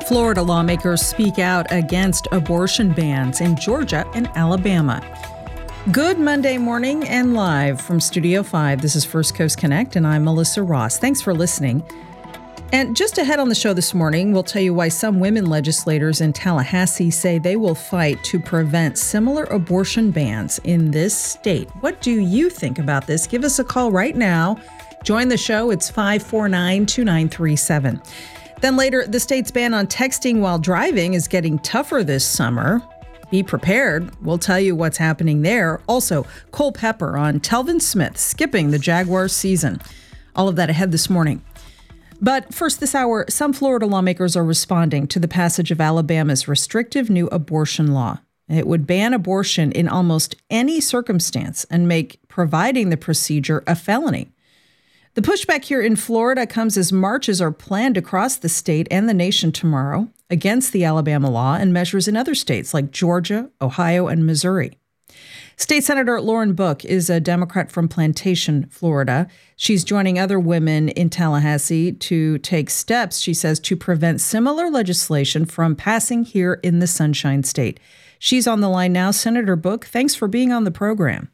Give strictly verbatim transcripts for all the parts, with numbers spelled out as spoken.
Florida lawmakers speak out against abortion bans in Georgia and Alabama. Good Monday morning and live from Studio five. This is First Coast Connect, and I'm Melissa Ross. Thanks for listening. And just ahead on the show this morning, we'll tell you why some women legislators in Tallahassee say they will fight to prevent similar abortion bans in this state. What do you think about this? Give us a call right now. Join the show. It's five four nine, two nine three seven. Then later, the state's ban on texting while driving is getting tougher this summer. Be prepared. We'll tell you what's happening there. Also, Cole Pepper on Telvin Smith skipping the Jaguars season. All of that ahead this morning. But first this hour, some Florida lawmakers are responding to the passage of Alabama's restrictive new abortion law. It would ban abortion in almost any circumstance and make providing the procedure a felony. The pushback here in Florida comes as marches are planned across the state and the nation tomorrow against the Alabama law and measures in other states like Georgia, Ohio, and Missouri. State Senator Lauren Book is a Democrat from Plantation, Florida. She's joining other women in Tallahassee to take steps, she says, to prevent similar legislation from passing here in the Sunshine State. She's on the line now. Senator Book, thanks for being on the program.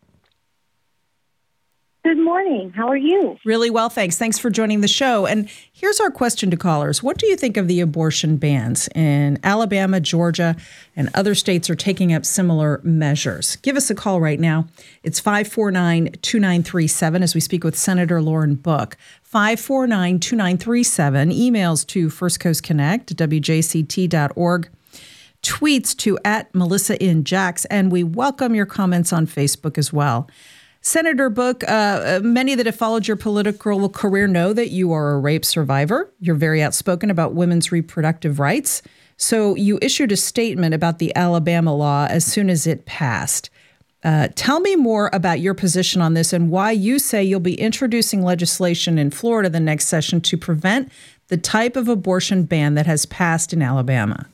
Good morning. How are you? Really well, thanks. Thanks for joining the show. And here's our question to callers. What do you think of the abortion bans in Alabama, Georgia, and other states are taking up similar measures? Give us a call right now. It's five four nine, two nine three seven as we speak with Senator Lauren Book. five four nine, two nine three seven. Emails to First Coast Connect, W J C T dot org. Tweets to at Melissa in Jax. And we welcome your comments on Facebook as well. Senator Book, uh, many that have followed your political career know that you are a rape survivor. You're very outspoken about women's reproductive rights. So you issued a statement about the Alabama law as soon as it passed. Uh, tell me more about your position on this and why you say you'll be introducing legislation in Florida the next session to prevent the type of abortion ban that has passed in Alabama.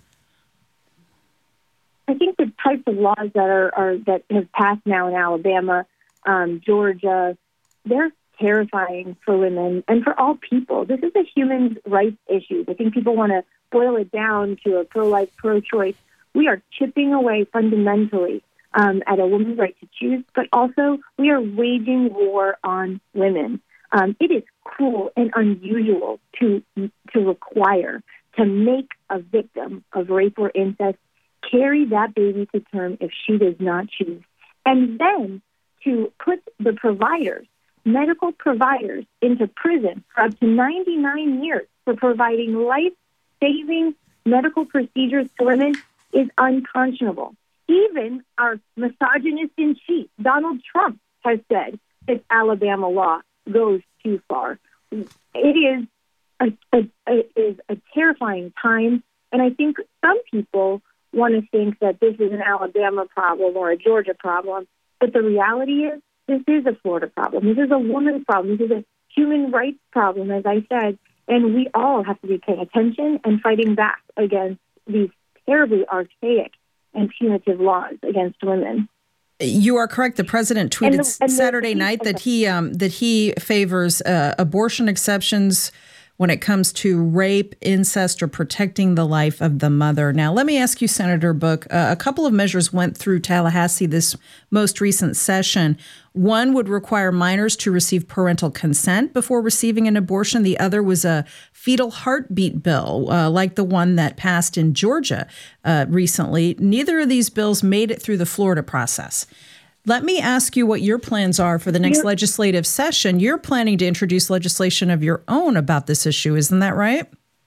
I think the types of laws that are, are that have passed now in Alabama, Um, Georgia, they're terrifying for women and for all people. This is a human rights issue. I think people want to boil it down to a pro-life, pro-choice. We are chipping away fundamentally um, at a woman's right to choose, but also we are waging war on women. Um, it is cruel and unusual to to require, to make a victim of rape or incest carry that baby to term if she does not choose. And then to put the providers, medical providers, into prison for up to ninety-nine years for providing life-saving medical procedures to women is unconscionable. Even our misogynist in chief, Donald Trump, has said that Alabama law goes too far. It is a, a, a, is a terrifying time, and I think some people want to think that this is an Alabama problem or a Georgia problem. But the reality is, this is a Florida problem. This is a woman's problem. This is a human rights problem, as I said. And we all have to be paying attention and fighting back against these terribly archaic and punitive laws against women. You are correct. The president tweeted and the, and Saturday the, night that he um, that he favors uh, abortion exceptions when it comes to rape, incest, or protecting the life of the mother. Now, let me ask you, Senator Book, uh, a couple of measures went through Tallahassee this most recent session. One would require minors to receive parental consent before receiving an abortion. The other was a fetal heartbeat bill, uh, like the one that passed in Georgia uh, recently. Neither of these bills made it through the Florida process. Let me ask you what your plans are for the next You're, legislative session. You're planning to introduce legislation of your own about this issue, isn't that right?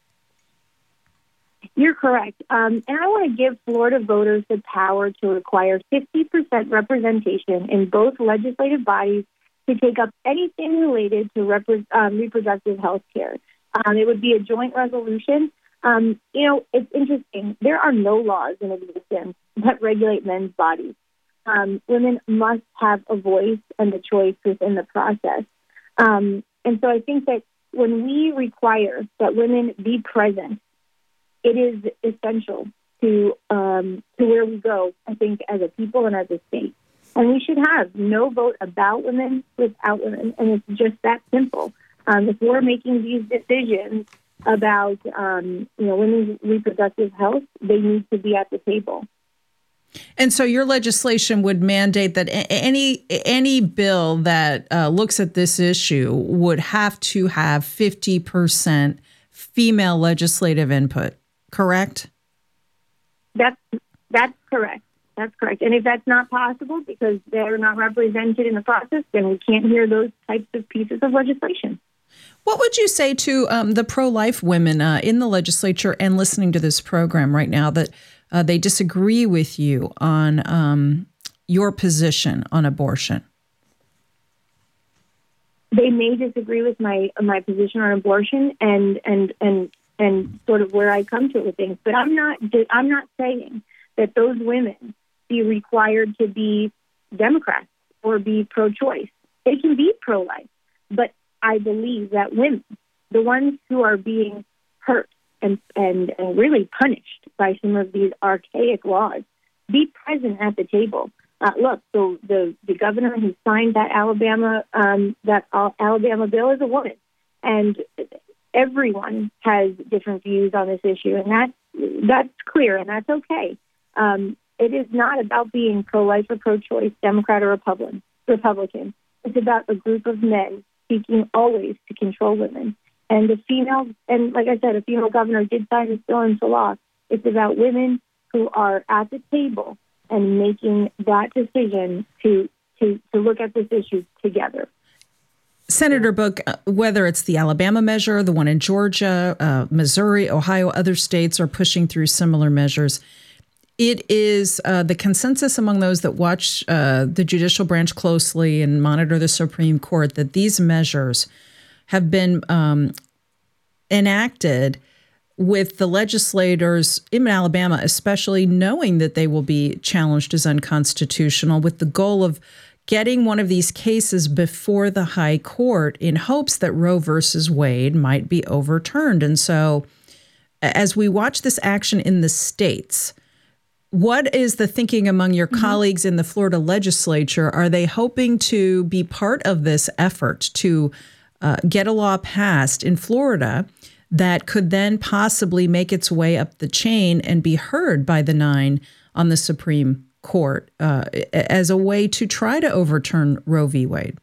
You're correct. Um, and I want to give Florida voters the power to require fifty percent representation in both legislative bodies to take up anything related to repro- um, reproductive health care. Um, it would be a joint resolution. Um, you know, it's interesting. There are no laws in existence that regulate men's bodies. Um, women must have a voice and a choice within the process. Um, and so I think that when we require that women be present, it is essential to um, to where we go, I think, as a people and as a state. And we should have no vote about women without women. And it's just that simple. Um, if we're making these decisions about um, you know women's reproductive health, they need to be at the table. And so your legislation would mandate that any any bill that uh, looks at this issue would have to have fifty percent female legislative input, correct? That's that's correct. That's correct. And if that's not possible because they're not represented in the process, then we can't hear those types of pieces of legislation. What would you say to um, the pro-life women uh, in the legislature and listening to this program right now that uh, they disagree with you on um, your position on abortion? They may disagree with my my position on abortion and and and and sort of where I come to it with things, but I'm not I'm not saying that those women be required to be Democrats or be pro-choice. They can be pro-life, but I believe that women, the ones who are being hurt and, and, and really punished by some of these archaic laws, be present at the table. Uh, look, so the, the governor who signed that Alabama um, that Alabama bill is a woman, and everyone has different views on this issue, and that's that's clear, and that's okay. Um, it is not about being pro-life or pro-choice, Democrat or Republican. Republican. It's about a group of men seeking always to control women. And the female, and like I said, a female governor did sign this bill into law. It's about women who are at the table and making that decision to to, to look at this issue together. Senator Book, whether it's the Alabama measure, the one in Georgia, uh, Missouri, Ohio, other states are pushing through similar measures. It is uh, the consensus among those that watch uh, the judicial branch closely and monitor the Supreme Court that these measures have been um, enacted with the legislators in Alabama, especially knowing that they will be challenged as unconstitutional, with the goal of getting one of these cases before the high court in hopes that Roe versus Wade might be overturned. And so as we watch this action in the states, what is the thinking among your mm-hmm. colleagues in the Florida legislature? Are they hoping to be part of this effort to uh, get a law passed in Florida that could then possibly make its way up the chain and be heard by the nine on the Supreme Court uh, as a way to try to overturn Roe v. Wade?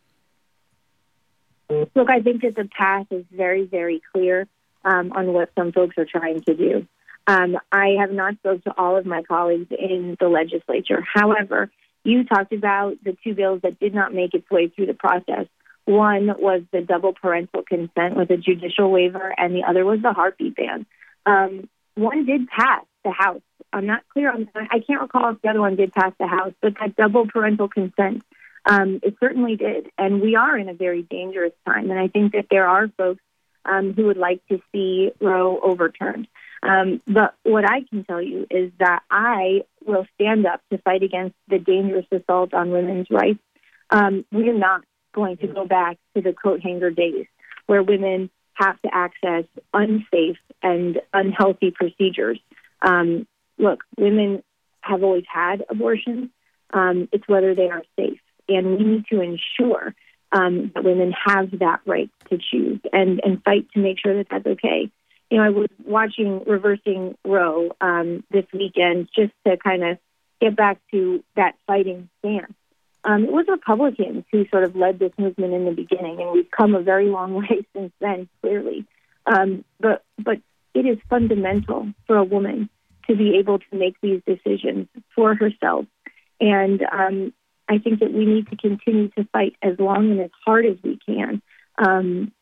Look, I think that the path is very, very clear um, on what some folks are trying to do. Um, I have not spoken to all of my colleagues in the legislature. However, you talked about the two bills that did not make its way through the process. One was the double parental consent with a judicial waiver, and the other was the heartbeat ban. Um, one did pass the House. I'm not clear on that. I can't recall if the other one did pass the House, but that double parental consent, um, it certainly did. And we are in a very dangerous time. And I think that there are folks um, who would like to see Roe overturned. Um, but what I can tell you is that I will stand up to fight against the dangerous assault on women's rights. Um, we are not going to go back to the coat hanger days where women have to access unsafe and unhealthy procedures. Um, look, women have always had abortions. Um, it's whether they are safe. And we need to ensure um, that women have that right to choose and, and fight to make sure that that's okay. You know, I was watching Reversing Roe um, this weekend just to kind of get back to that fighting stance. Um, it was Republicans who sort of led this movement in the beginning, and we've come a very long way since then, clearly. Um, but but it is fundamental for a woman to be able to make these decisions for herself. And um, I think that we need to continue to fight as long and as hard as we can um,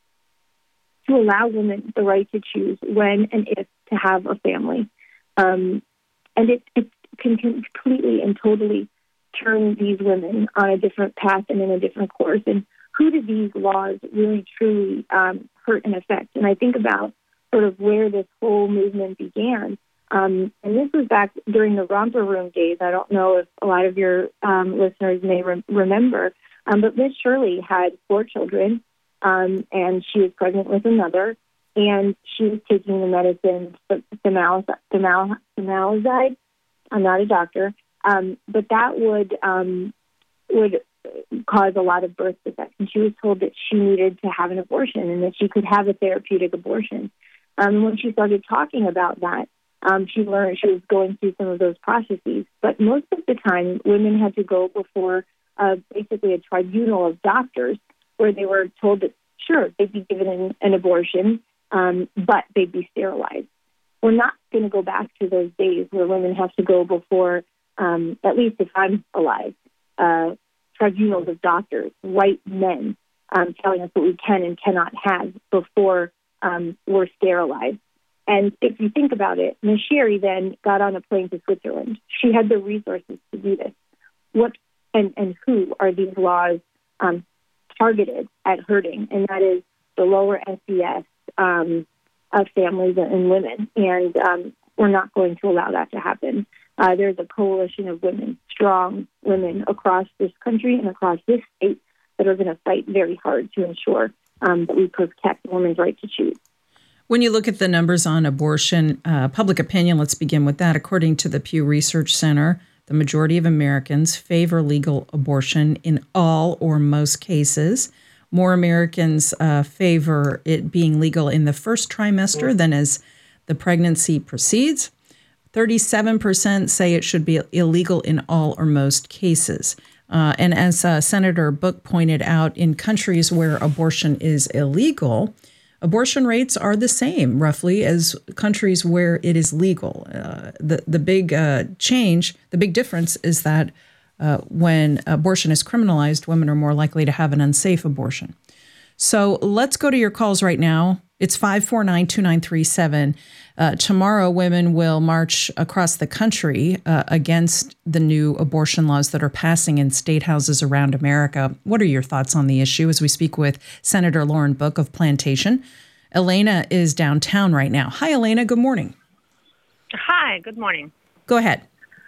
to allow women the right to choose when and if to have a family. Um, and it, it can completely and totally turn these women on a different path and in a different course. And who do these laws really, truly um, hurt and affect? And I think about sort of where this whole movement began. Um, and this was back during the Romper Room days. I don't know if a lot of your um, listeners may re- remember, um, but Miz Shirley had four children, um, and she was pregnant with another, and she was taking the medicine, Thimalazide. I'm not a doctor, um, but that would um, would cause a lot of birth defects. And she was told that she needed to have an abortion and that she could have a therapeutic abortion. Um, when she started talking about that, um, she learned she was going through some of those processes. But most of the time, women had to go before uh, basically a tribunal of doctors where they were told that, sure, they'd be given an, an abortion, um, but they'd be sterilized. We're not going to go back to those days where women have to go before, um, at least if I'm alive, uh, tribunals of doctors, white men, um, telling us what we can and cannot have before um, we're sterilized. And if you think about it, Miz Sherry then got on a plane to Switzerland. She had the resources to do this. What and, and who are these laws um, targeted at hurting? And that is the lower S E S um, of families and women. And um, we're not going to allow that to happen. Uh, there's a coalition of women, strong women across this country and across this state that are going to fight very hard to ensure um, that we protect women's right to choose. When you look at the numbers on abortion, uh, public opinion, let's begin with that. According to the Pew Research Center, the majority of Americans favor legal abortion in all or most cases. More Americans uh, favor it being legal in the first trimester than as the pregnancy proceeds. thirty-seven percent say it should be illegal in all or most cases. Uh, and as uh, Senator Book pointed out, in countries where abortion is illegal, abortion rates are the same, roughly, as countries where it is legal. Uh, the, the big uh, change, the big difference is that uh, when abortion is criminalized, women are more likely to have an unsafe abortion. So let's go to your calls right now. It's five four nine, two nine three seven. Uh, tomorrow, women will march across the country uh, against the new abortion laws that are passing in state houses around America. What are your thoughts on the issue as we speak with Senator Lauren Book of Plantation? Elena is downtown right now. Hi, Elena. Good morning. Hi. Good morning. Go ahead.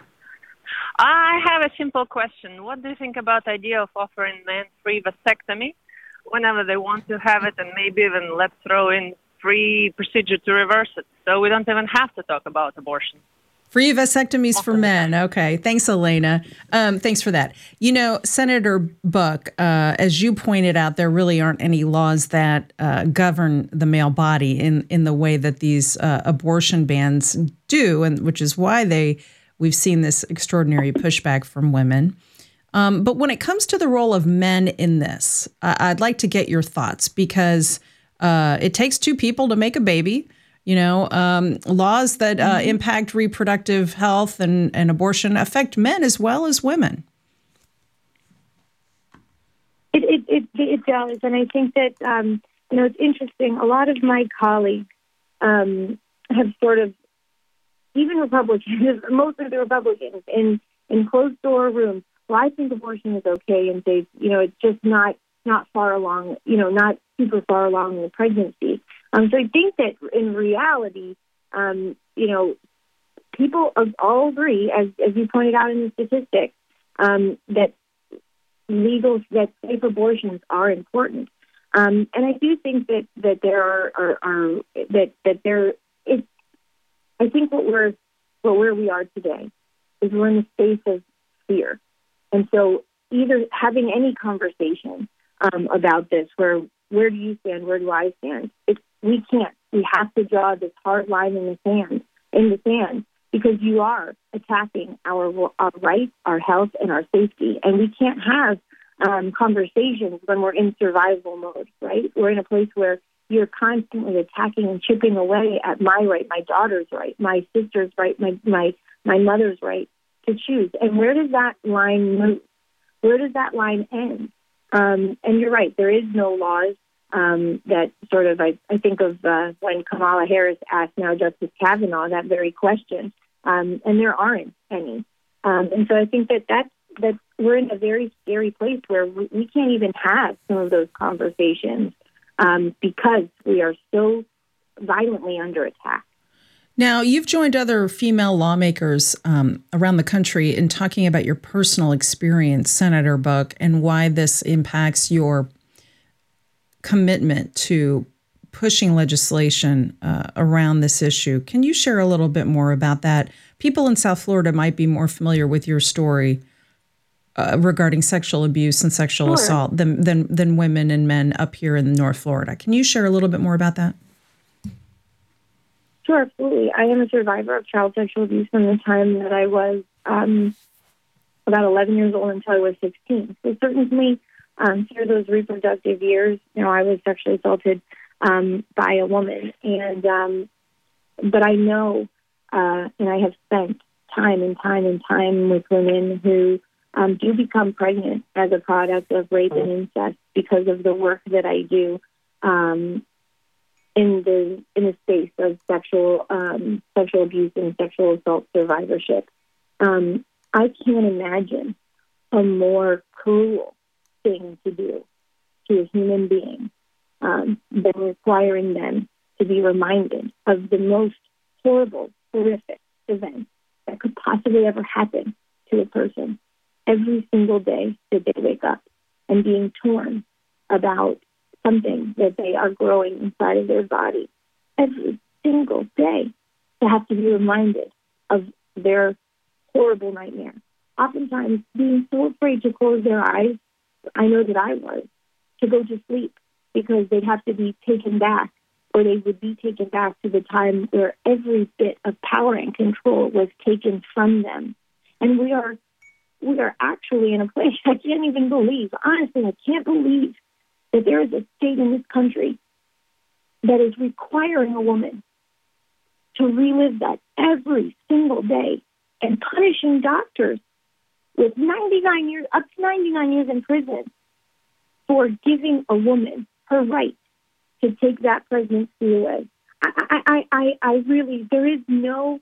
I have a simple question. What do you think about the idea of offering men free vasectomy whenever they want to have it, and maybe even let's throw in free procedure to reverse it, so we don't even have to talk about abortion? Free vasectomies for men. Okay. Thanks, Elena. Um, thanks for that. You know, Senator Book, uh, as you pointed out, there really aren't any laws that uh, govern the male body in, in the way that these uh, abortion bans do, and which is why they we've seen this extraordinary pushback from women. Um, but when it comes to the role of men in this, uh, I'd like to get your thoughts, because uh, it takes two people to make a baby. You know, um, laws that uh, mm-hmm. impact reproductive health and, and abortion affect men as well as women. It, it, it, it does. And I think that, um, you know, it's interesting. A lot of my colleagues um, have sort of, even Republicans, most of the Republicans in, in closed-door rooms, well, I think abortion is okay and safe. You know, it's just not not far along, you know, not super far along in the pregnancy. Um, so I think that in reality, um, you know, people all agree, as, as you pointed out in the statistics, um, that legal, that safe abortions are important. Um, and I do think that, that there are, are, are that, that there is, I think what we're, well, where we are today is we're in a space of fear. And so either having any conversation um, about this, where where do you stand, where do I stand, it's, we can't. We have to draw this hard line in the sand, in the sand, because you are attacking our, our rights, our health, and our safety. And we can't have um, conversations when we're in survival mode, right? We're in a place where you're constantly attacking and chipping away at my right, my daughter's right, my sister's right, my my, my mother's right to choose. And where does that line move? Where does that line end? Um, and you're right, there is no laws um, that sort of, I, I think of uh, when Kamala Harris asked now Justice Kavanaugh that very question, um, and there aren't any. Um, and so I think that that's, that we're in a very scary place where we, we can't even have some of those conversations um, because we are so violently under attack. Now, you've joined other female lawmakers um, around the country in talking about your personal experience, Senator Book, and why this impacts your commitment to pushing legislation uh, around this issue. Can you share a little bit more about that? People in South Florida might be more familiar with your story. uh, regarding sexual abuse and sexual sure. assault than, than than women and men up here in North Florida. Can you share a little bit more about that? Sure, absolutely. I am a survivor of child sexual abuse from the time that I was um, about eleven years old until I was sixteen. So certainly um, through those reproductive years, you know, I was sexually assaulted um, by a woman. And um, but I know, uh, and I have spent time and time and time with women who um, do become pregnant as a product of rape and incest because of the work that I do um, in the in the space of sexual um, sexual abuse and sexual assault survivorship. Um, I can't imagine a more cruel thing to do to a human being um, than requiring them to be reminded of the most horrible, horrific event that could possibly ever happen to a person every single day that they wake up, and being torn about something that they are growing inside of their body every single day, to have to be reminded of their horrible nightmare. Oftentimes being so afraid to close their eyes, I know that I was, to go to sleep, because they'd have to be taken back, or they would be taken back to the time where every bit of power and control was taken from them. And we are we are actually in a place I can't even believe. Honestly, I can't believe that there is a state in this country that is requiring a woman to relive that every single day, and punishing doctors with ninety-nine years, up to ninety-nine years in prison for giving a woman her right to take that pregnancy away. I, I, I, I really, there is no,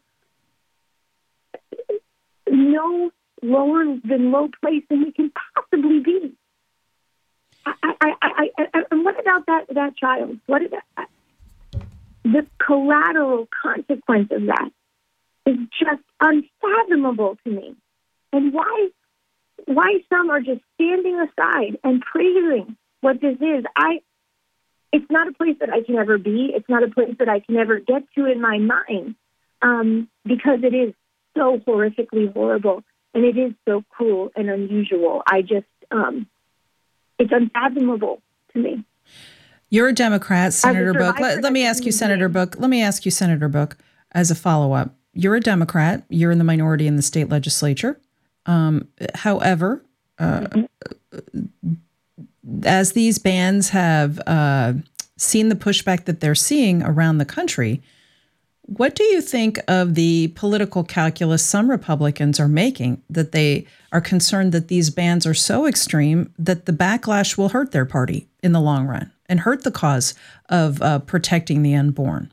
no lower than low place than we can possibly be. I, I, I, I, and what about that, that child? What about that? The collateral consequence of that is just unfathomable to me. And why, why some are just standing aside and praising what this is. I, it's not a place that I can ever be. It's not a place that I can ever get to in my mind, um, because it is so horrifically horrible, and it is so cruel and unusual. I just, um, it's unfathomable to me. You're a Democrat, Senator Book. Let, let me ask you, Senator Book. Let me ask you, Senator Book, as a follow-up. You're a Democrat. You're in the minority in the state legislature. Um, however, uh, mm-hmm. as these bans have uh, seen the pushback that they're seeing around the country, what do you think of the political calculus some Republicans are making, that they are concerned that these bans are so extreme that the backlash will hurt their party in the long run and hurt the cause of uh, protecting the unborn?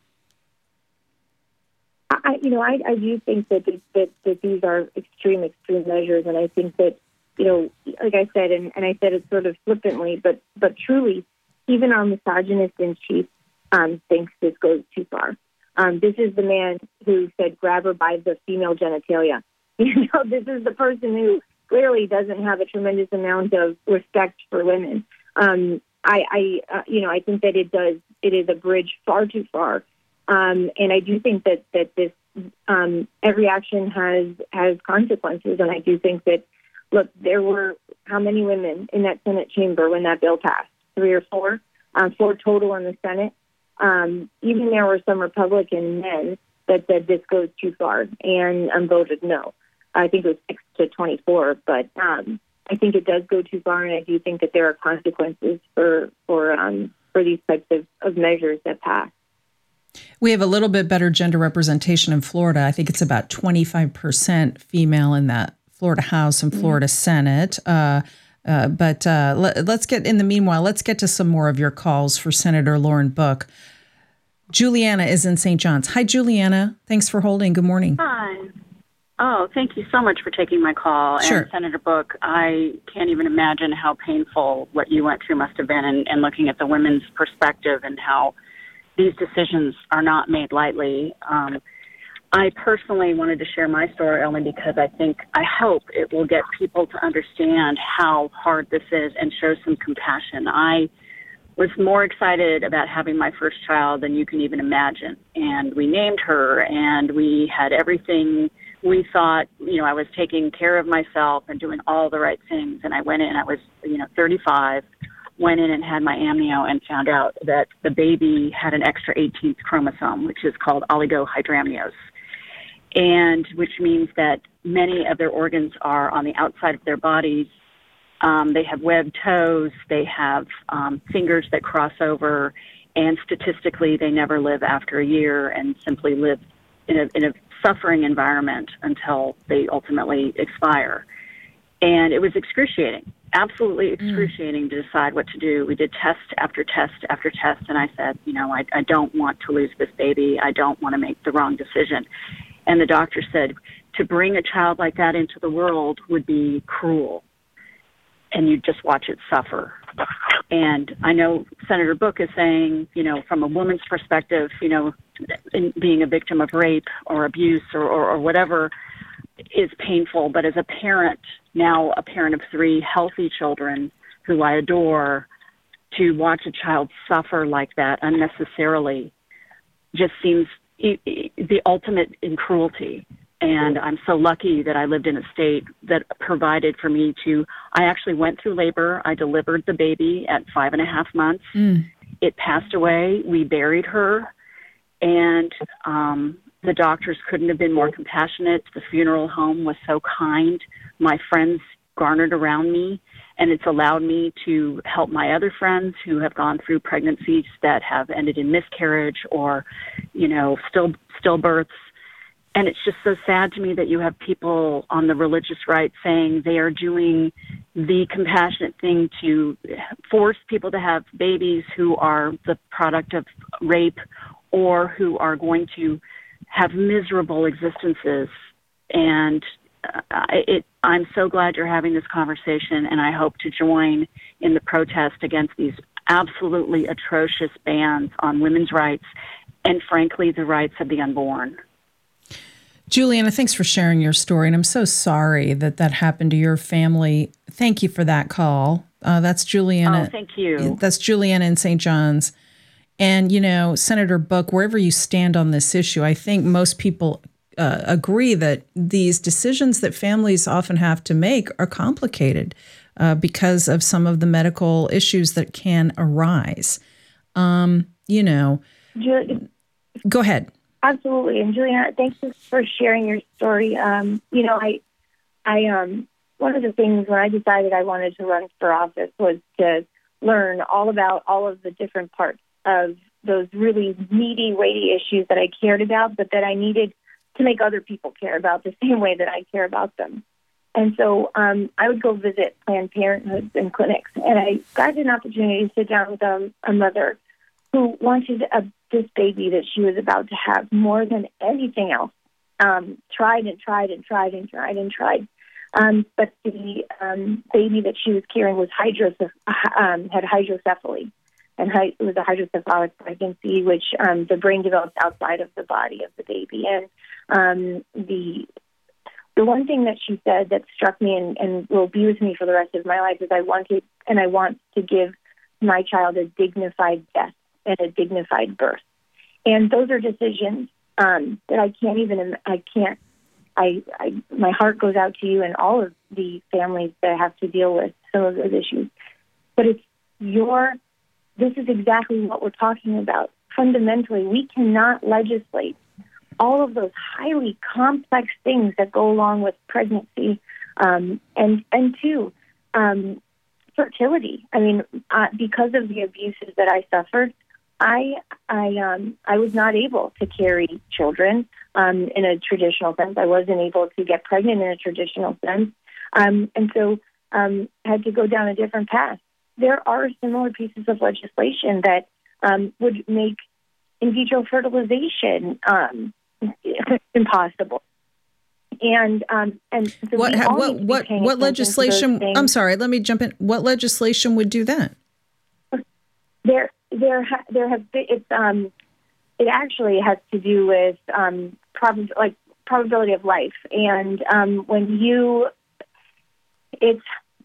I, you know, I, I do think that, that that these are extreme, extreme measures, and I think that, you know, like I said, and, and I said it sort of flippantly, but but truly, even our misogynist in chief um, thinks this goes too far. Um, this is the man who said, "Grab her by the female genitalia." You know, this is the person who clearly doesn't have a tremendous amount of respect for women. Um, I, I uh, you know, I think that it does. It is a bridge far too far. Um, and I do think that, that this, um, every action has, has consequences. And I do think that, look, there were how many women in that Senate chamber when that bill passed? Three or four? Um, four total in the Senate. Um, even there were some Republican men that said this goes too far and um, voted no. I think it was six to twenty-four, but um, I think it does go too far, and I do think that there are consequences for, for, um, for these types of, of measures that pass. We have a little bit better gender representation in Florida. I think it's about twenty-five percent female in that Florida House and Florida mm-hmm. Senate. Uh, uh, but uh, let, let's get, in the meanwhile, let's get to some more of your calls for Senator Lauren Book. Juliana is in Saint John's. Hi, Juliana. Thanks for holding. Good morning. Hi. Oh, thank you so much for taking my call. Sure. And Senator Book, I can't even imagine how painful what you went through must have been, and, and looking at the women's perspective and how these decisions are not made lightly. Um, I personally wanted to share my story only because I think, I hope it will get people to understand how hard this is and show some compassion. I was more excited about having my first child than you can even imagine. And we named her, and we had everything we thought, you know, I was taking care of myself and doing all the right things. And I went in, I was, you know, thirty-five, went in and had my amnio and found out that the baby had an extra eighteenth chromosome, which is called oligohydramnios, and which means that many of their organs are on the outside of their bodies. Um, they have webbed toes, they have um, fingers that cross over, and statistically they never live after a year and simply live in a, in a suffering environment until they ultimately expire. And it was excruciating, absolutely excruciating mm. to decide what to do. We did test after test after test, and I said, you know, I, I don't want to lose this baby. I don't want to make the wrong decision. And the doctor said, to bring a child like that into the world would be cruel, and you just watch it suffer. And I know Senator Book is saying, you know, from a woman's perspective, you know, in being a victim of rape or abuse or, or, or whatever is painful. But as a parent, now a parent of three healthy children who I adore, to watch a child suffer like that unnecessarily just seems e- e- the ultimate in cruelty. And I'm so lucky that I lived in a state that provided for me to, I actually went through labor. I delivered the baby at five and a half months. Mm. It passed away. We buried her. And um, the doctors couldn't have been more compassionate. The funeral home was so kind. My friends garnered around me, and it's allowed me to help my other friends who have gone through pregnancies that have ended in miscarriage or, you know, still stillbirths. And it's just so sad to me that you have people on the religious right saying they are doing the compassionate thing to force people to have babies who are the product of rape or who are going to have miserable existences. And uh, it, I'm so glad you're having this conversation, and I hope to join in the protest against these absolutely atrocious bans on women's rights and, frankly, the rights of the unborn. Juliana, thanks for sharing your story, and I'm so sorry that that happened to your family. Thank you for that call. Uh, that's Juliana. Oh, thank you. That's Juliana in Saint John's. And, you know, Senator Book, wherever you stand on this issue, I think most people uh, agree that these decisions that families often have to make are complicated uh, because of some of the medical issues that can arise. Um, you know, Ju- go ahead. Absolutely. And Juliana, thanks for sharing your story. Um, you know, I, I, um, one of the things when I decided I wanted to run for office was to learn all about all of the different parts of those really meaty, weighty issues that I cared about, but that I needed to make other people care about the same way that I care about them. And so um, I would go visit Planned Parenthoods and clinics, and I got an opportunity to sit down with um, a mother who wanted a, this baby that she was about to have more than anything else. Um, tried and tried and tried and tried and tried. Um, but the um, baby that she was carrying was hydroceph- um, had hydrocephaly. And it was a hydrocephalic pregnancy, which um, the brain develops outside of the body of the baby. And um, the the one thing that she said that struck me and, and will be with me for the rest of my life is I wanted and I want to give my child a dignified death and a dignified birth. And those are decisions um, that I can't even, I can't, I, I, my heart goes out to you and all of the families that have to deal with some of those issues. But it's your, this is exactly what we're talking about. Fundamentally, we cannot legislate all of those highly complex things that go along with pregnancy um, and, and two, um, fertility. I mean, uh, because of the abuses that I suffered, I I um I was not able to carry children um, in a traditional sense. I wasn't able to get pregnant in a traditional sense, um, and so um, I had to go down a different path. There are similar pieces of legislation that um, would make in vitro fertilization um, impossible. And um, and so what what what what legislation? I'm sorry, let me jump in. What legislation would do that? There. There, ha- there have been. It's um, it actually has to do with um, prob- like probability of life, and um, when you, it's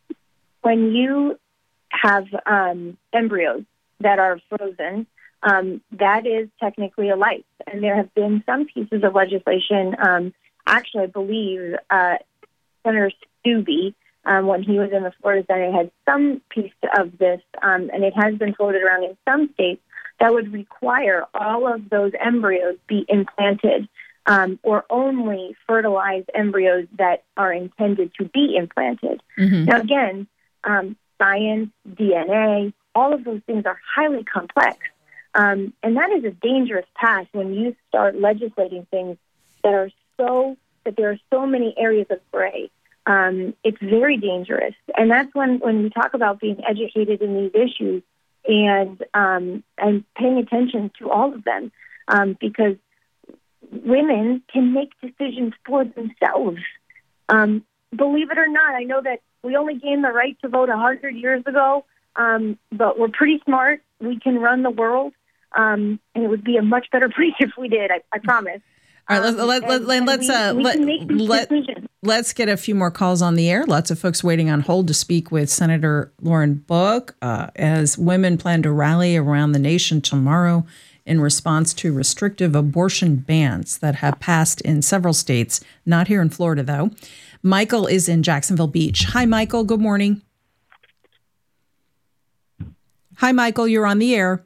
when you have um, embryos that are frozen, um, that is technically a life, and there have been some pieces of legislation um, actually, I believe uh, Senator Stubbe, um, when he was in the Florida Senate, had some piece of this, um, and it has been floated around in some states, that would require all of those embryos be implanted, um, or only fertilized embryos that are intended to be implanted. Mm-hmm. Now, again, um, science, D N A, all of those things are highly complex. Um, and that is a dangerous path when you start legislating things that are so, that there are so many areas of gray. Um, it's very dangerous. And that's when, when we talk about being educated in these issues and um, and paying attention to all of them, um, because women can make decisions for themselves. Um, believe it or not, I know that we only gained the right to vote one hundred years ago, um, but we're pretty smart. We can run the world, um, and it would be a much better place if we did, I, I promise. All right, let, let, let, let's we, uh, we let, let, let's get a few more calls on the air. Lots of folks waiting on hold to speak with Senator Lauren Book uh, as women plan to rally around the nation tomorrow in response to restrictive abortion bans that have passed in several states, not here in Florida, though. Michael is in Jacksonville Beach. Hi, Michael. Good morning. Hi, Michael. You're on the air.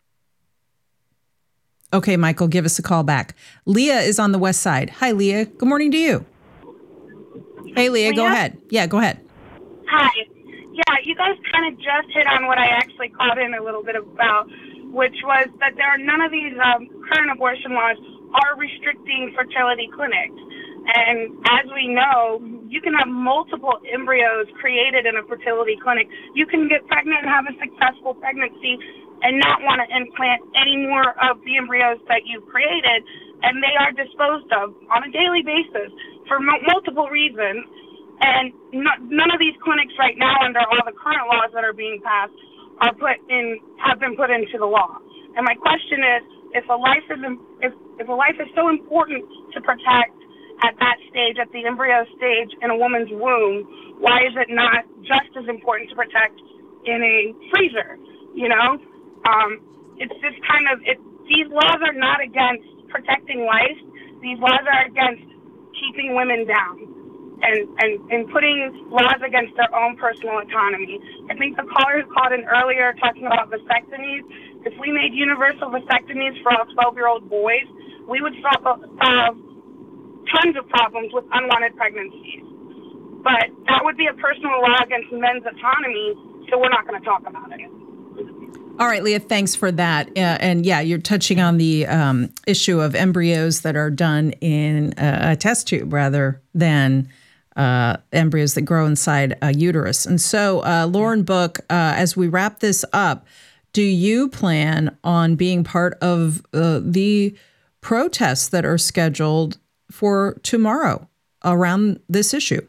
Okay, Michael, give us a call back. Leah is on the west side. Hi, Leah. Good morning to you. Hey, Leah, Leah? Go ahead. Yeah, go ahead. Hi. Yeah, you guys kind of just hit on what I actually called in a little bit about, which was that there are none of these um, current abortion laws are restricting fertility clinics. And as we know, you can have multiple embryos created in a fertility clinic. You can get pregnant and have a successful pregnancy and not want to implant any more of the embryos that you've created, and they are disposed of on a daily basis for mo- multiple reasons. And no- none of these clinics right now, under all the current laws that are being passed, are put in have been put into the law. And my question is, if a life is if if a life is so important to protect at that stage, at the embryo stage in a woman's womb, why is it not just as important to protect in a freezer? You know? Um, it's just kind of, it, these laws are not against protecting life. These laws are against keeping women down and, and, and putting laws against their own personal autonomy. I think the caller who called in earlier talking about vasectomies, if we made universal vasectomies for all twelve-year-old boys, we would solve uh, tons of problems with unwanted pregnancies. But that would be a personal law against men's autonomy, so we're not going to talk about it. All right, Leah, thanks for that. Uh, and yeah, you're touching on the um, issue of embryos that are done in a, a test tube rather than uh, embryos that grow inside a uterus. And so, uh, Lauren Book, uh, as we wrap this up, do you plan on being part of uh, the protests that are scheduled for tomorrow around this issue?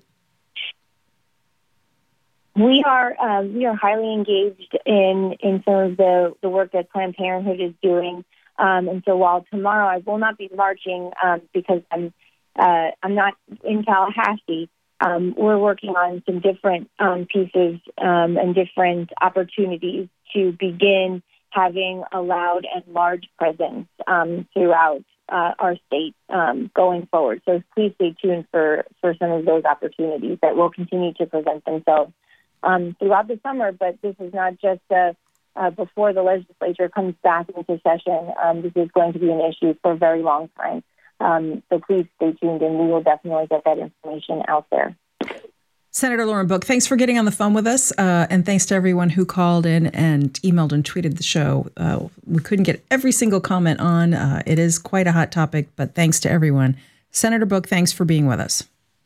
We are uh, we are highly engaged in, in some of the, the work that Planned Parenthood is doing, um, and so while tomorrow I will not be marching um, because I'm uh, I'm not in Tallahassee, um, we're working on some different um, pieces um, and different opportunities to begin having a loud and large presence um, throughout uh, our state um, going forward. So please stay tuned for, for some of those opportunities that will continue to present themselves Um, throughout the summer, but this is not just uh, uh, before the legislature comes back into session. Um, this is going to be an issue for a very long time. Um, so please stay tuned, and we will definitely get that information out there. Senator Lauren Book, thanks for getting on the phone with us, uh, and thanks to everyone who called in and emailed and tweeted the show. Uh, we couldn't get every single comment on. Uh, it is quite a hot topic, but thanks to everyone. Senator Book, thanks for being with us.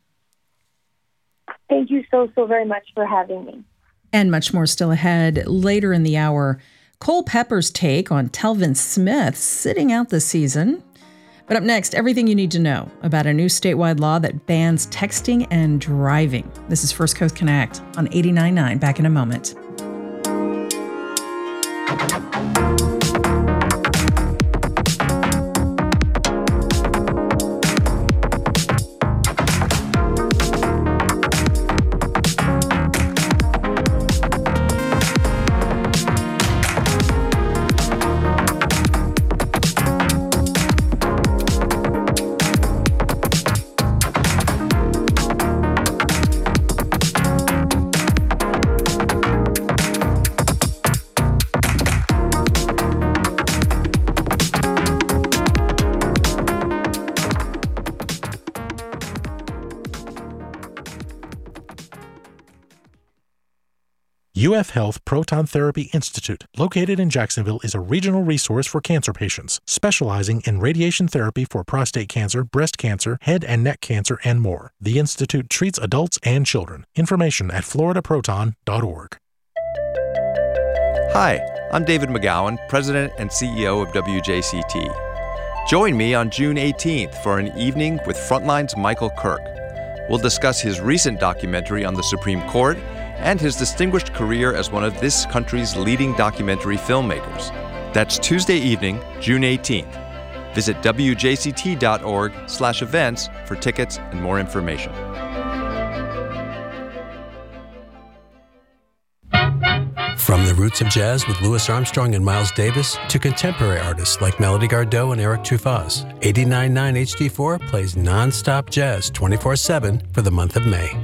Thank you so, so very much for having me. And much more still ahead. Later in the hour, Cole Pepper's take on Telvin Smith sitting out this season. But up next, everything you need to know about a new statewide law that bans texting and driving. This is First Coast Connect on eighty-nine point nine. Back in a moment. U F Health Proton Therapy Institute, located in Jacksonville, is a regional resource for cancer patients, specializing in radiation therapy for prostate cancer, breast cancer, head and neck cancer, and more. The Institute treats adults and children. Information at florida proton dot org. Hi, I'm David McGowan, President and C E O of W J C T. Join me on June eighteenth for an evening with Frontline's Michael Kirk. We'll discuss his recent documentary on the Supreme Court and his distinguished career as one of this country's leading documentary filmmakers. That's Tuesday evening, June eighteenth. Visit w j c t dot org slash events for tickets and more information. From the roots of jazz with Louis Armstrong and Miles Davis to contemporary artists like Melody Gardot and Eric Truffaz, eighty-nine point nine H D four plays nonstop jazz twenty-four seven for the month of May.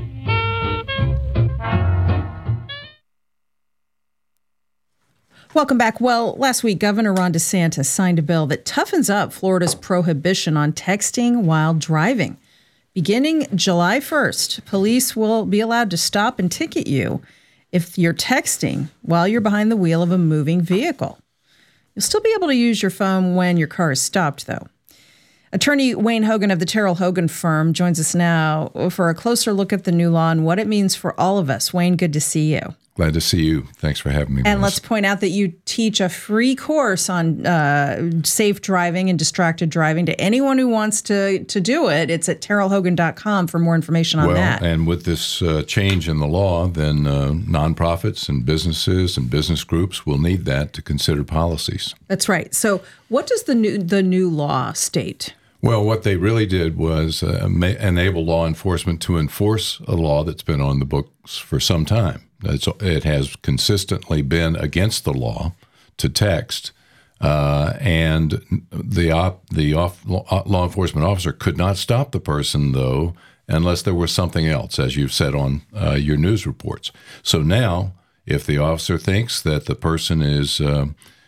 Welcome back. Well, last week, Governor Ron DeSantis signed a bill that toughens up Florida's prohibition on texting while driving. Beginning July first, police will be allowed to stop and ticket you if you're texting while you're behind the wheel of a moving vehicle. You'll still be able to use your phone when your car is stopped, though. Attorney Wayne Hogan of the Terrell Hogan firm joins us now for a closer look at the new law and what it means for all of us. Wayne, good to see you. Glad to see you. Thanks for having me. And Melissa. Let's point out that you teach a free course on uh, safe driving and distracted driving to anyone who wants to to do it. It's at terrell hogan dot com for more information on well, that. And with this uh, change in the law, then uh, nonprofits and businesses and business groups will need that to consider policies. That's right. So what does the new the new law state? Well, what they really did was uh, ma- enable law enforcement to enforce a law that's been on the books for some time. It's, it has consistently been against the law to text, uh, and the op, the off, law enforcement officer could not stop the person, though, unless there was something else, as you've said on uh, your news reports. So now, if the officer thinks that the person is uh,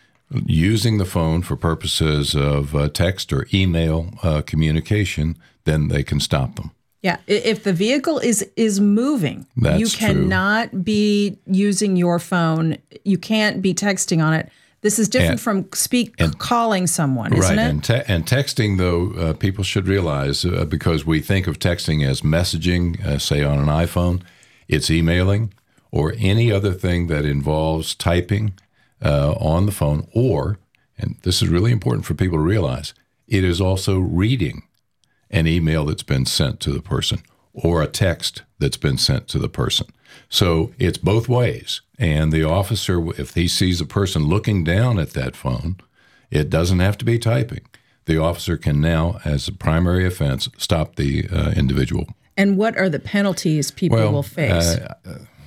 using the phone for purposes of uh, text or email uh, communication, then they can stop them. Yeah, if the vehicle is is moving, That's you cannot true. be using your phone. You can't be texting on it. This is different and, from speak and, calling someone, isn't right, it? And, te- and texting, though, uh, people should realize, uh, because we think of texting as messaging, uh, say on an iPhone, it's emailing or any other thing that involves typing uh, on the phone, or, and this is really important for people to realize, it is also reading an email that's been sent to the person or a text that's been sent to the person. So it's both ways. And the officer, if he sees a person looking down at that phone, it doesn't have to be typing. The officer can now, as a primary offense, stop the uh, individual. And what are the penalties people well, will face? Uh,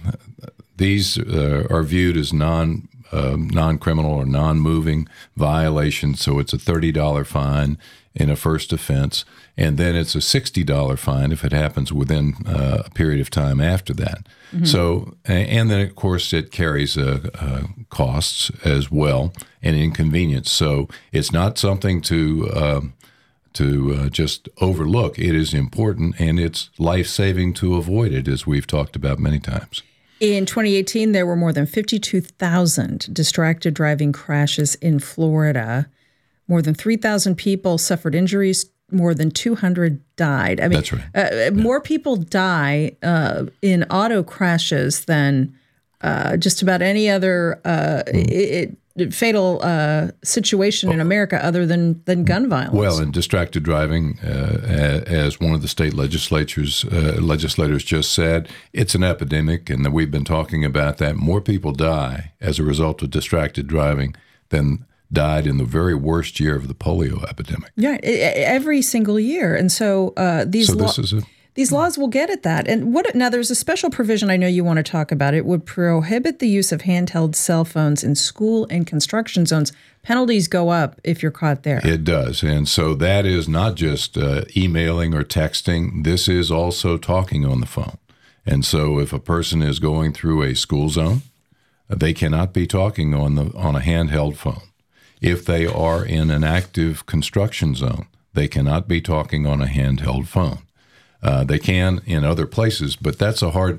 these uh, are viewed as non uh, non-criminal or non-moving violations. So it's a thirty dollars fine in a first offense, and then it's a sixty dollars fine if it happens within uh, a period of time after that. Mm-hmm. So, and then, of course, it carries uh, uh, costs as well and inconvenience. So it's not something to uh, to uh, just overlook. It is important, and it's life-saving to avoid it, as we've talked about many times. In twenty eighteen, there were more than fifty-two thousand distracted driving crashes in Florida. More than three thousand people suffered injuries. More than two hundred died. I mean, That's right. uh, yeah. More people die uh, in auto crashes than uh, just about any other uh, mm. it, it, fatal uh, situation in America other than, than gun violence. Well, and distracted driving, uh, as one of the state legislatures uh, legislators just said, it's an epidemic, and that we've been talking about that. More people die as a result of distracted driving than died in the very worst year of the polio epidemic. Yeah, every single year. And so uh, these so lo- this is a, these laws will get at that. And what now? There's a special provision I know you want to talk about. It would prohibit the use of handheld cell phones in school and construction zones. Penalties go up if you're caught there. It does. And so that is not just uh, emailing or texting. This is also talking on the phone. And so if a person is going through a school zone, they cannot be talking on the on a handheld phone. If they are in an active construction zone, they cannot be talking on a handheld phone. Uh, they can in other places, but that's a hard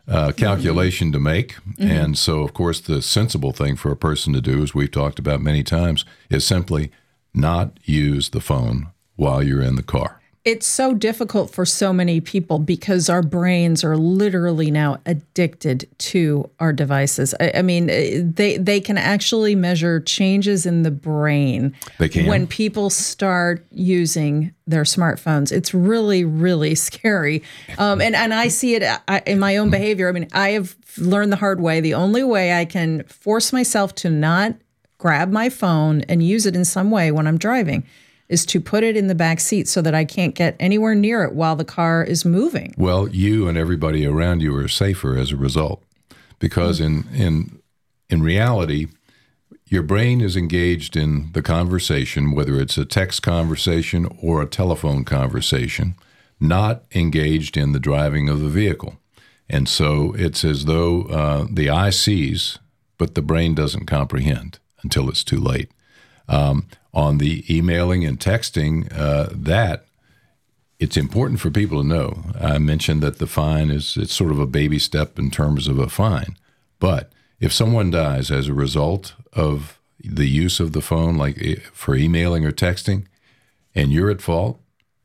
uh, calculation mm-hmm. to make. Mm-hmm. And so, of course, the sensible thing for a person to do, as we've talked about many times, is simply not use the phone while you're in the car. It's so difficult for so many people because our brains are literally now addicted to our devices. I, I mean, they they can actually measure changes in the brain they can. when people start using their smartphones. It's really, really scary. Um, and, and I see it in my own behavior. I mean, I have learned the hard way. The only way I can force myself to not grab my phone and use it in some way when I'm driving is to put it in the back seat so that I can't get anywhere near it while the car is moving. Well, you and everybody around you are safer as a result, because mm-hmm. in in in reality, your brain is engaged in the conversation, whether it's a text conversation or a telephone conversation, not engaged in the driving of the vehicle. And so it's as though uh, the eye sees, but the brain doesn't comprehend until it's too late. Um, on the emailing and texting, uh, that it's important for people to know. I mentioned that the fine is, it's sort of a baby step in terms of a fine. But if someone dies as a result of the use of the phone, like for emailing or texting, and you're at fault,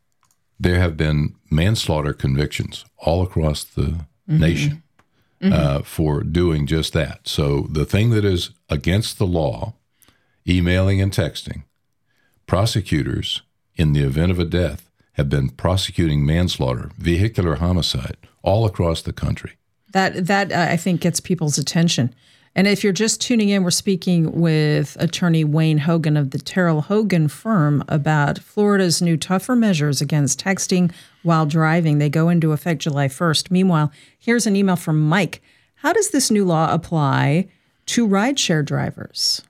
there have been manslaughter convictions all across the mm-hmm. nation mm-hmm. Uh, for doing just that. So the thing that is against the law, emailing and texting, prosecutors, in the event of a death, have been prosecuting manslaughter, vehicular homicide, all across the country. That, that uh, I think, gets people's attention. And if you're just tuning in, we're speaking with attorney Wayne Hogan of the Terrell Hogan firm about Florida's new tougher measures against texting while driving. They go into effect July first. Meanwhile, here's an email from Mike. How does this new law apply to rideshare drivers?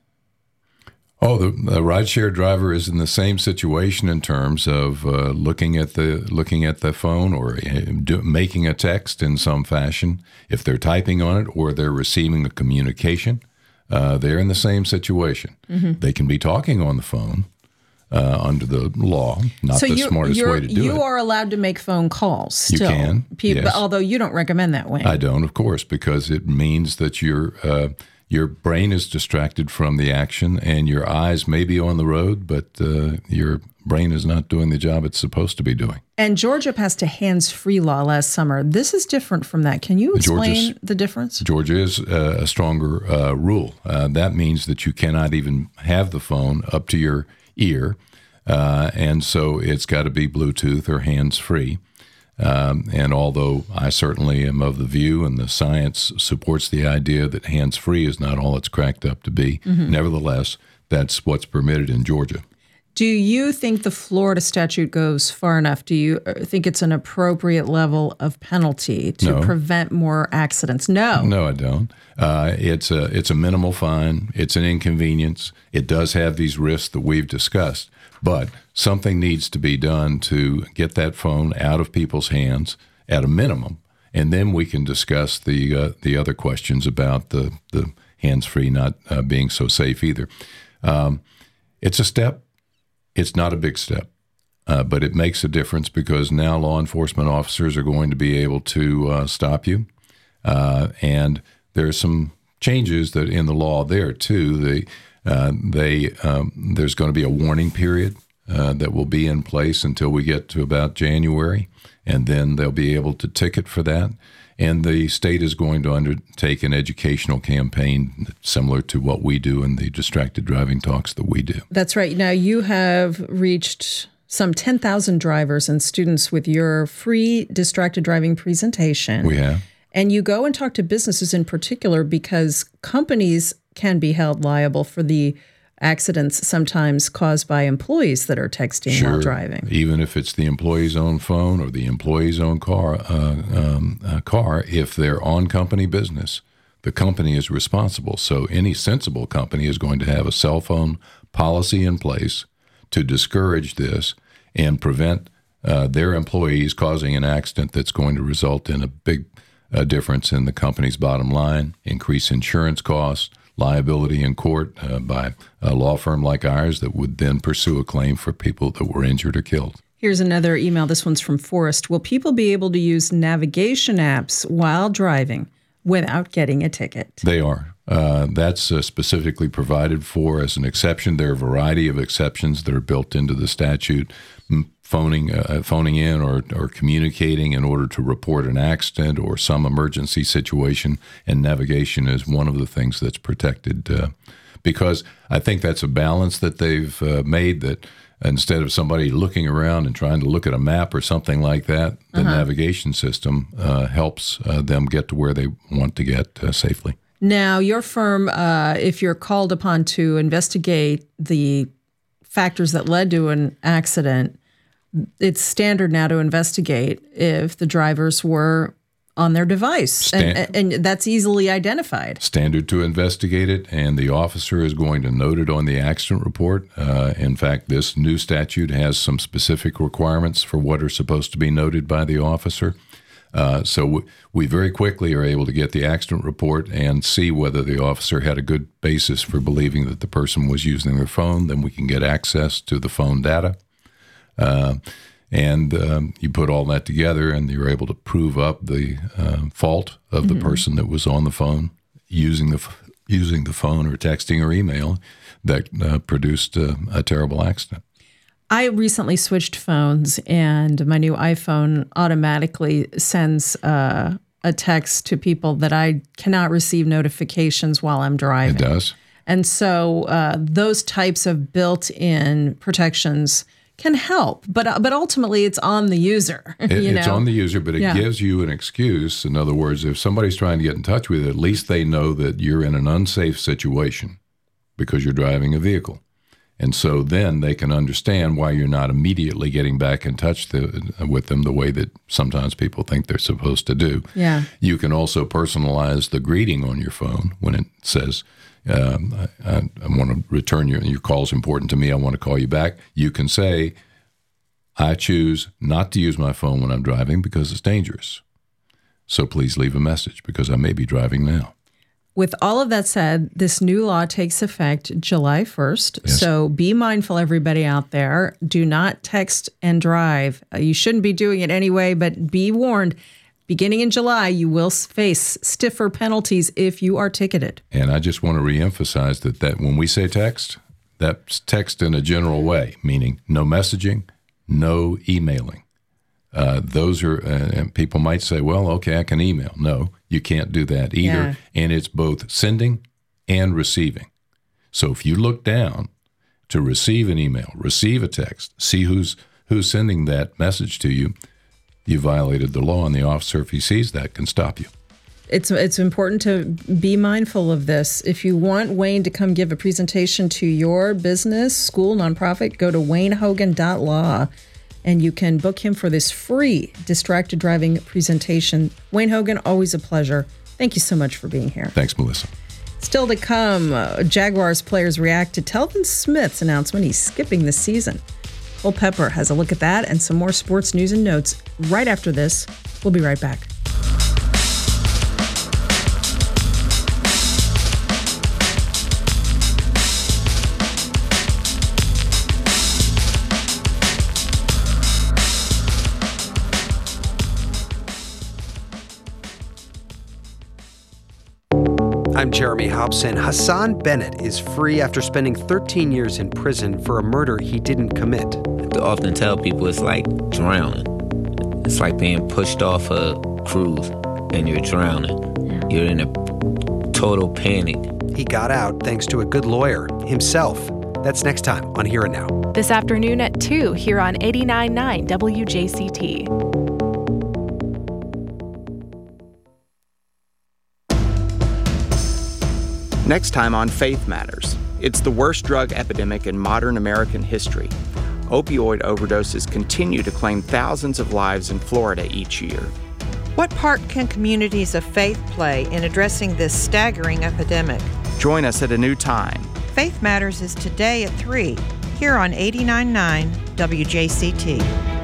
Oh, the, the rideshare driver is in the same situation in terms of uh, looking at the looking at the phone or uh, do, making a text in some fashion. If they're typing on it or they're receiving a communication, uh, they're in the same situation. Mm-hmm. They can be talking on the phone uh, under the law, not so the smartest way to do you it. You are allowed to make phone calls still. You can, People, yes. Although you don't recommend that, Wayne. I don't, of course, because it means that you're... Uh, Your brain is distracted from the action, and your eyes may be on the road, but uh, your brain is not doing the job it's supposed to be doing. And Georgia passed a hands-free law last summer. This is different from that. Can you explain Georgia's, the difference? Georgia is uh, a stronger uh, rule. Uh, that means that you cannot even have the phone up to your ear, uh, and so it's got to be Bluetooth or hands-free. Um, and although I certainly am of the view, and the science supports the idea that hands-free is not all it's cracked up to be, mm-hmm. nevertheless, that's what's permitted in Georgia. Do you think the Florida statute goes far enough? Do you think it's an appropriate level of penalty to no. prevent more accidents? No. No, I don't. Uh, it's a it's a minimal fine. It's an inconvenience. It does have these risks that we've discussed. But something needs to be done to get that phone out of people's hands at a minimum, and then we can discuss the uh, the other questions about the, the hands-free not uh, being so safe either. Um, it's a step. It's not a big step, uh, but it makes a difference because now law enforcement officers are going to be able to uh, stop you, uh, and there's some changes that in the law there too. They Uh, they um, there's going to be a warning period uh, that will be in place until we get to about January, and then they'll be able to ticket for that. And the state is going to undertake an educational campaign similar to what we do in the distracted driving talks that we do. That's right. Now, you have reached some ten thousand drivers and students with your free distracted driving presentation. We have. And you go and talk to businesses in particular because companies can be held liable for the accidents sometimes caused by employees that are texting sure. while driving. Even if it's the employee's own phone or the employee's own car, uh, um, uh, car, if they're on company business, the company is responsible. So any sensible company is going to have a cell phone policy in place to discourage this and prevent uh, their employees causing an accident that's going to result in a big uh, difference in the company's bottom line, increase insurance costs, liability in court uh, by a law firm like ours that would then pursue a claim for people that were injured or killed. Here's another email. This one's from Forrest. Will people be able to use navigation apps while driving without getting a ticket? They are. Uh, that's uh, specifically provided for as an exception. There are a variety of exceptions that are built into the statute. Phoning, uh, phoning in or, or communicating in order to report an accident or some emergency situation, and navigation is one of the things that's protected uh, because I think that's a balance that they've uh, made, that instead of somebody looking around and trying to look at a map or something like that, the uh-huh. navigation system uh, helps uh, them get to where they want to get uh, safely. Now, your firm, uh, if you're called upon to investigate the factors that led to an accident, it's standard now to investigate if the drivers were on their device, Stan- and, and that's easily identified. Standard to investigate it, and the officer is going to note it on the accident report. Uh, in fact, this new statute has some specific requirements for what are supposed to be noted by the officer. Uh, so we, we very quickly are able to get the accident report and see whether the officer had a good basis for believing that the person was using their phone. Then we can get access to the phone data. Uh, and um, you put all that together, and you're able to prove up the uh, fault of mm-hmm. the person that was on the phone using the using the phone or texting or email that uh, produced uh, a terrible accident. I recently switched phones, and my new iPhone automatically sends uh, a text to people that I cannot receive notifications while I'm driving. It does. And so uh, those types of built-in protections can help, but uh, but ultimately it's on the user. It, you it's know? on the user, but it yeah. gives you an excuse. In other words, if somebody's trying to get in touch with you, at least they know that you're in an unsafe situation because you're driving a vehicle. And so then they can understand why you're not immediately getting back in touch the, with them the way that sometimes people think they're supposed to do. Yeah. You can also personalize the greeting on your phone when it says, Um, I, I want to return your, your call is important to me. I want to call you back. You can say, I choose not to use my phone when I'm driving because it's dangerous. So please leave a message because I may be driving now. With all of that said, this new law takes effect July first. Yes. So be mindful, everybody out there. Do not text and drive. Uh, you shouldn't be doing it anyway, but be warned. Beginning in July, you will face stiffer penalties if you are ticketed. And I just want to reemphasize that, that when we say text, that's text in a general way, meaning no messaging, no emailing. Uh, those are, uh, and people might say, well, okay, I can email. No, you can't do that either. Yeah. And it's both sending and receiving. So if you look down to receive an email, receive a text, see who's who's sending that message to you, you violated the law, and the officer, if he sees that, can stop you. It's it's important to be mindful of this. If you want Wayne to come give a presentation to your business, school, nonprofit, go to wayne hogan dot law, and you can book him for this free distracted driving presentation. Wayne Hogan, always a pleasure. Thank you so much for being here. Thanks, Melissa. Still to come, uh, Jaguars players react to Telvin Smith's announcement he's skipping the season. Cole Pepper has a look at that and some more sports news and notes right after this. We'll be right back. I'm Jeremy Hobson. Hassan Bennett is free after spending thirteen years in prison for a murder he didn't commit. I often tell people it's like drowning. It's like being pushed off a cruise and you're drowning. You're in a total panic. He got out thanks to a good lawyer, himself. That's next time on Here and Now. This afternoon at two here on eighty-nine point nine W J C T. Next time on Faith Matters, it's the worst drug epidemic in modern American history. Opioid overdoses continue to claim thousands of lives in Florida each year. What part can communities of faith play in addressing this staggering epidemic? Join us at a new time. Faith Matters is today at three, here on eighty-nine point nine W J C T.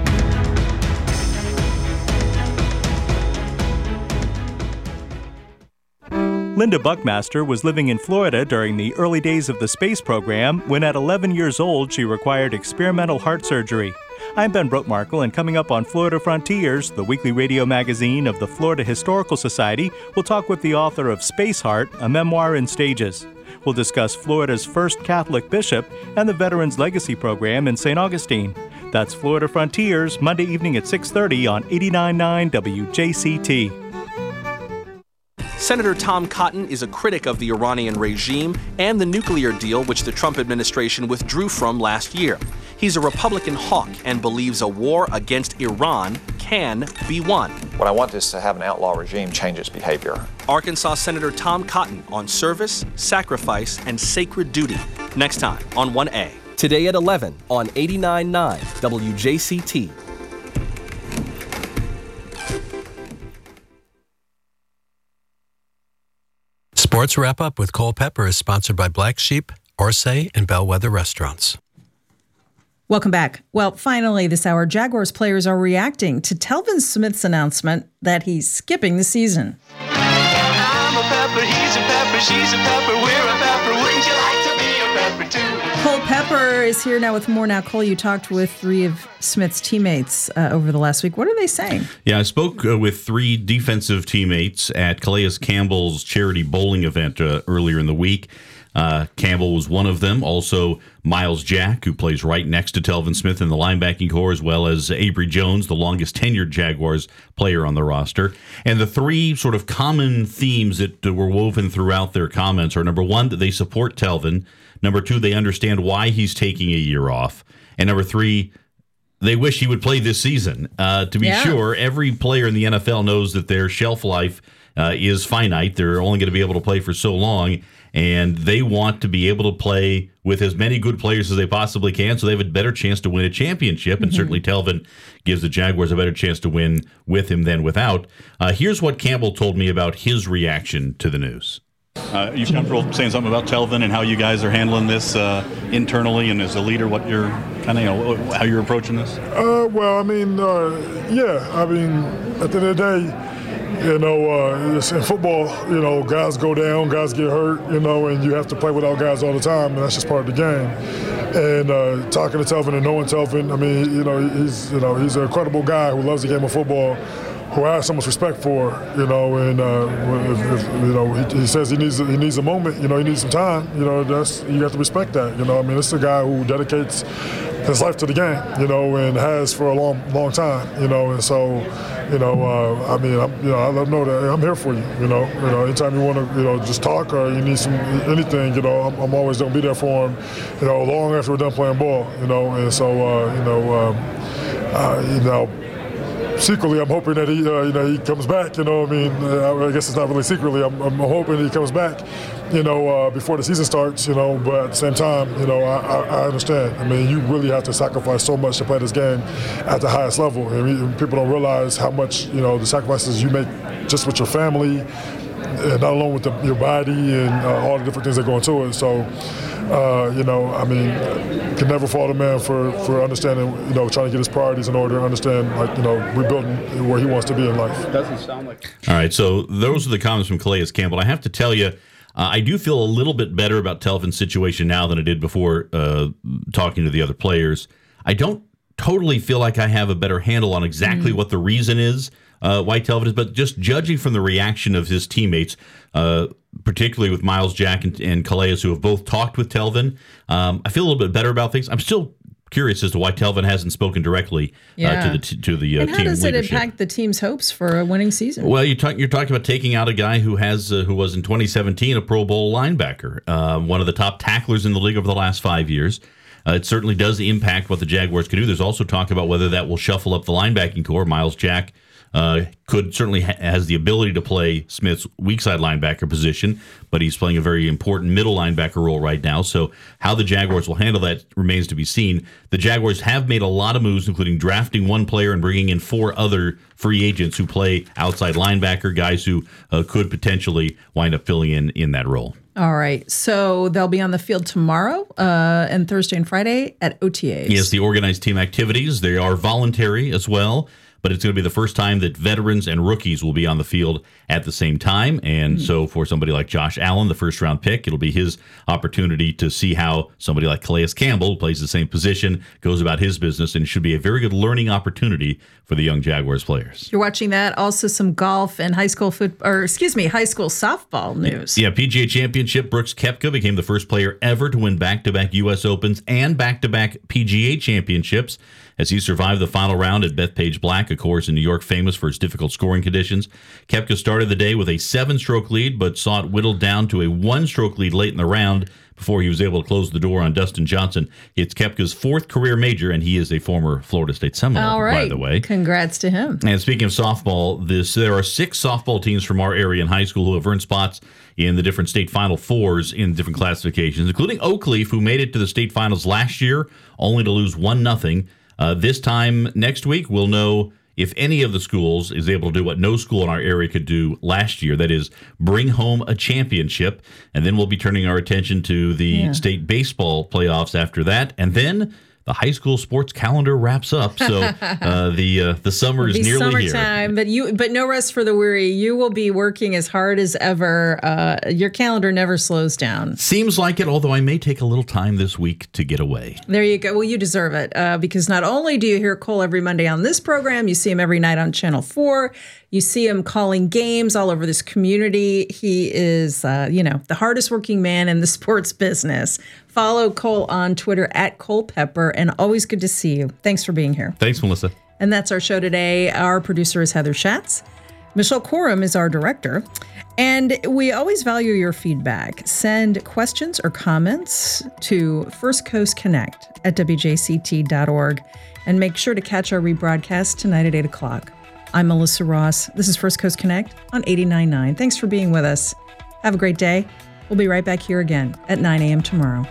Linda Buckmaster was living in Florida during the early days of the space program when at eleven years old she required experimental heart surgery. I'm Ben Brotmarkle, and coming up on Florida Frontiers, the weekly radio magazine of the Florida Historical Society, we'll talk with the author of Space Heart, a memoir in stages. We'll discuss Florida's first Catholic bishop and the Veterans Legacy Program in Saint Augustine. That's Florida Frontiers, Monday evening at six thirty on eighty-nine point nine W J C T. Senator Tom Cotton is a critic of the Iranian regime and the nuclear deal which the Trump administration withdrew from last year. He's a Republican hawk and believes a war against Iran can be won. What I want is to have an outlaw regime change its behavior. Arkansas Senator Tom Cotton on service, sacrifice, and sacred duty. Next time on one A. Today at eleven on eighty-nine point nine W J C T. Sports Wrap Up with Cole Pepper is sponsored by Black Sheep, Orsay, and Bellwether Restaurants. Welcome back. Well, finally, this hour, Jaguars players are reacting to Telvin Smith's announcement that he's skipping the season. I'm a pepper, he's a pepper, she's a pepper, we're a pepper. Wouldn't you like to be a pepper too? Cole Pepper is here now with more. Now, Cole, you talked with three of Smith's teammates uh, over the last week. What are they saying? Yeah, I spoke uh, with three defensive teammates at Calais Campbell's charity bowling event uh, earlier in the week. Uh, Campbell was one of them. Also, Miles Jack, who plays right next to Telvin Smith in the linebacking core, as well as Avery Jones, the longest tenured Jaguars player on the roster. And the three sort of common themes that uh, were woven throughout their comments are, number one, that they support Telvin. Number two, they understand why he's taking a year off. And number three, they wish he would play this season. Uh, to be yeah. sure, every player in the N F L knows that their shelf life uh, is finite. They're only going to be able to play for so long. And they want to be able to play with as many good players as they possibly can so they have a better chance to win a championship. And mm-hmm. certainly Telvin gives the Jaguars a better chance to win with him than without. Uh, here's what Campbell told me about his reaction to the news. Uh, are you comfortable saying something about Telvin and how you guys are handling this uh, internally, and as a leader, what you're kind of, you know, how you're approaching this? Uh, well, I mean, uh, yeah, I mean, at the end of the day, you know, uh, in football, you know, guys go down, guys get hurt, you know, and you have to play without guys all the time, and that's just part of the game. And uh, talking to Telvin and knowing Telvin, I mean, you know, he's, you know, he's an incredible guy who loves the game of football, who I have so much respect for, you know, and uh, if, if, you know, he, he says he needs he needs a moment, you know, he needs some time, you know, that's you have to respect that, you know. I mean, this is a guy who dedicates his life to the game, you know, and has for a long, long time, you know, and so, you know, uh, I mean, I'm, you know, I let him know that I'm here for you, you know, you know, anytime you want to, you know, just talk or you need some anything, you know, I'm, I'm always gonna be there for him, you know, long after we're done playing ball, you know, and so, uh, you know, um, uh, you know. Secretly, I'm hoping that he, uh, you know, he comes back. You know, I mean, uh, I guess it's not really secretly. I'm, I'm hoping he comes back, you know, uh, before the season starts. You know, but at the same time, you know, I, I, I understand. I mean, you really have to sacrifice so much to play this game at the highest level. I mean, people don't realize how much, you know, the sacrifices you make just with your family, and not alone with the, your body and uh, all the different things that go into it. So, uh, you know, I mean, can never fault a man for, for understanding, you know, trying to get his priorities in order, understand, like, you know, rebuilding where he wants to be in life. Doesn't sound like. All right, so those are the comments from Calais Campbell. I have to tell you, uh, I do feel a little bit better about Telvin's situation now than I did before uh, talking to the other players. I don't totally feel like I have a better handle on exactly mm. what the reason is. Uh, why Telvin is, but just judging from the reaction of his teammates, uh, particularly with Miles Jack and, and Calais, who have both talked with Telvin, um, I feel a little bit better about things. I'm still curious as to why Telvin hasn't spoken directly yeah. uh, to the t- to the uh, and how team does leadership. it impact the team's hopes for a winning season? Well, you talk, you're talking about taking out a guy who has uh, who was in twenty seventeen a Pro Bowl linebacker, uh, one of the top tacklers in the league over the last five years. Uh, it certainly does impact what the Jaguars can do. There's also talk about whether that will shuffle up the linebacking core. Miles Jack Uh, could certainly ha- has the ability to play Smith's weak side linebacker position, but he's playing a very important middle linebacker role right now. So how the Jaguars will handle that remains to be seen. The Jaguars have made a lot of moves, including drafting one player and bringing in four other free agents who play outside linebacker, guys who uh, could potentially wind up filling in in that role. All right. So they'll be on the field tomorrow uh, and Thursday and Friday at O T As. Yes, the organized team activities. They are voluntary as well. but it's going to be the first time that veterans and rookies will be on the field at the same time. And mm-hmm. so for somebody like Josh Allen, the first-round pick, it'll be his opportunity to see how somebody like Calais Campbell, who plays the same position, goes about his business, and it should be a very good learning opportunity for the young Jaguars players. You're watching that. Also some golf and high school football, or excuse me, high school softball news. Yeah, P G A Championship, Brooks Koepka became the first player ever to win back-to-back U S Opens and back-to-back P G A Championships as he survived the final round at Bethpage Black, a course in New York famous for its difficult scoring conditions. Koepka started the day with a seven-stroke lead, but saw it whittled down to a one-stroke lead late in the round before he was able to close the door on Dustin Johnson. It's Koepka's fourth career major, and he is a former Florida State Seminole, All right. by the way. Congrats to him. And speaking of softball, this there are six softball teams from our area in high school who have earned spots in the different state Final Fours in different classifications, including Oakleaf, who made it to the state finals last year, only to lose one nothing. Uh, this time next week, we'll know if any of the schools is able to do what no school in our area could do last year, that is, bring home a championship. And then we'll be turning our attention to the yeah. state baseball playoffs after that. And then the high school sports calendar wraps up, so uh, the uh, the summer is nearly summertime, here. Summertime, but you but no rest for the weary. You will be working as hard as ever. Uh, your calendar never slows down. Seems like it, although I may take a little time this week to get away. There you go. Well, you deserve it uh, because not only do you hear Cole every Monday on this program, you see him every night on Channel four. You see him calling games all over this community. He is, uh, you know, the hardest working man in the sports business. Follow Cole on Twitter at Cole Pepper, and always good to see you. Thanks for being here. Thanks, Melissa. And that's our show today. Our producer is Heather Schatz. Michelle Corum is our director. And we always value your feedback. Send questions or comments to First Coast Connect at W J C T dot org. And make sure to catch our rebroadcast tonight at eight o'clock. I'm Melissa Ross. This is First Coast Connect on eighty-nine point nine. Thanks for being with us. Have a great day. We'll be right back here again at nine a.m. tomorrow.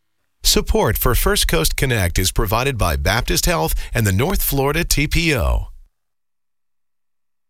Support for First Coast Connect is provided by Baptist Health and the North Florida T P O.